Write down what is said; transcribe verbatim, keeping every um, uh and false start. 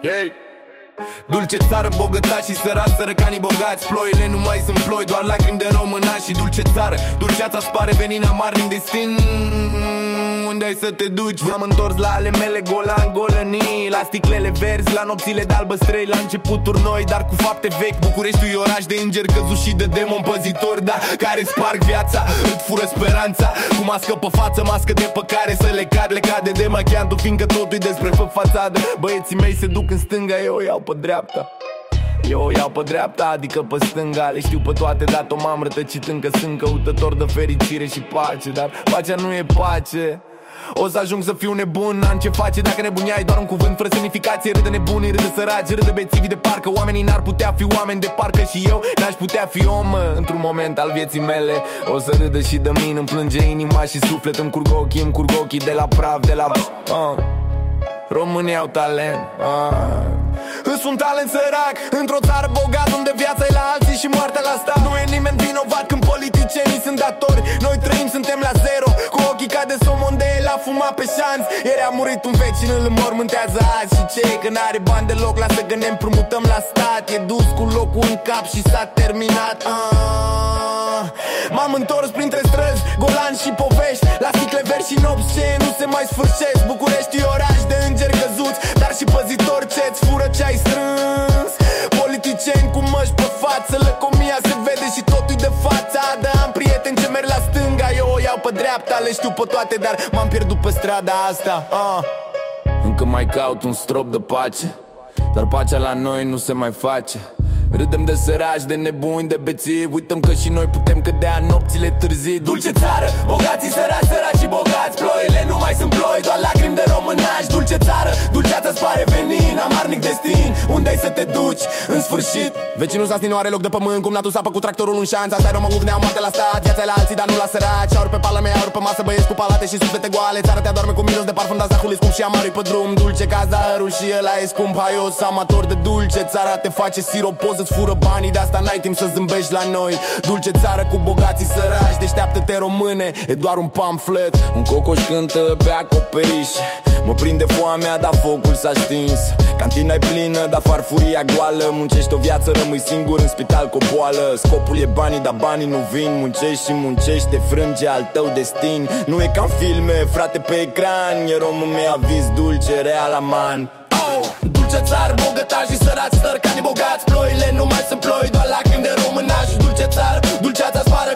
Hey. Dulce țară, bogătași și sărați, sărăcanii bogați. Ploile nu mai sunt ploi, doar lacrimi de românași. Și dulce țară, dulceața spare venin amarnic destin. Unde ai să te duci? M-am întors la ale mele, golan, golănii. La sticlele verzi, la nopțile de albăstrăi. La începuturi noi, dar cu fapte vechi. Bucureștiul e oraș de îngeri căzuți și de demon păzitori, da, care sparg viața, îți fură speranța. Cu mască pe față, mască de păcare. Să le cad, le cade de machiantul, fiindcă totul-i despre fă fațadă. Băieții mei se duc în stânga, eu o iau pe dreapta. Eu o iau pe dreapta, adică pe stânga. Le știu pe toate, dar o m-am rătăcit încă sunt căutător de fericire și pace. Dar pacea nu e pace. O să ajung să fiu nebun, n-am ce face dacă nebunia e doar un cuvânt fără semnificație. Râde nebunii, râde săraci, râde bețivii de parcă. Oamenii n-ar putea fi oameni de parcă și eu n-aș putea fi om într-un moment al vieții mele. O să râdă și de mine, îmi plânge inima și suflet. Îmi curg ochii, îmi curg ochii de la praf, de la... Uh. Românii au talent, uh. Îs un talent sărac într-o țară bogat unde viața e la alții și moartea la stat. Nu e nimeni vinovat când politicienii sunt datori. Noi trăim, suntem la zero, cu ochii ca de somon de el a fumat pe șanț. Ieri a murit un vecin, îl înmormântează azi. Și ce că n-are bani deloc, lasă că ne împrumutăm la stat. E dus cu locul în cap și s-a terminat. ah. M-am întors printre străzi, golan și povești. La sticle verzi și nopți ce nu se mai sfârșesc. București e oraș de îngeri căzuți, dar și păzitori ce-ți fură ce-ai strâns. Politicieni cu măști pe față, lăcomia se vede și totul-i de fața. Dar am prieteni ce merg la stânga, eu o iau pe dreapta. Le știu pe toate, dar m-am pierdut pe strada asta. ah. Încă mai caut un strop de pace, dar pacea la noi nu se mai face. Râdem de săraci, de nebuni, de bețivi. Uităm că și noi putem cădea nopțile târzii. Dulce țară, bogații săraci, săraci și bogați. Ploile nu mai sunt ploi, doar lacrimi de românași. Dulce țară, dulceața-ți pare venin, amarnic destin. Unde-ai să te duci, în sfârșit? Vecinul Sasni nu are loc de pământ, cum natul sapă cu tractorul în șanț. Asta-i românul, ne-au moarte la stat. Viața la alții, dar nu la săraci. Aur pe pală mea, aur pe masă, băieți cu palate și suflete goale. Țara te adorme cu miros de parfum, dar zahul e scump și amarul pe drum. Dulce ca zahărul și ăla e scump, haios, amator de dulce. Țara te face siropos, îți fură banii, de asta n-ai timp să zâmbești la noi. Dulce țară cu bogații săraci, deșteaptă-te române, e doar un pamflet. Un cocoș cântă pe acoperiș, mă prinde foamea, dar focul s-a stins. Cantina-i plină, dar farfuria goală. Muncești o viață, rămâi singur în spital cu o boală. Scopul e banii, dar banii nu vin. Muncești și muncești, te frânge al tău destin. Nu e ca în filme, frate, pe ecran. E romul meu, aviz dulce, real aman. Oh! Dulce țară, bogătași și sărați, sărăcanii bogați. Ploile nu mai sunt ploi, doar lacrimi de românași. Dulce țară, dulceața-ți pare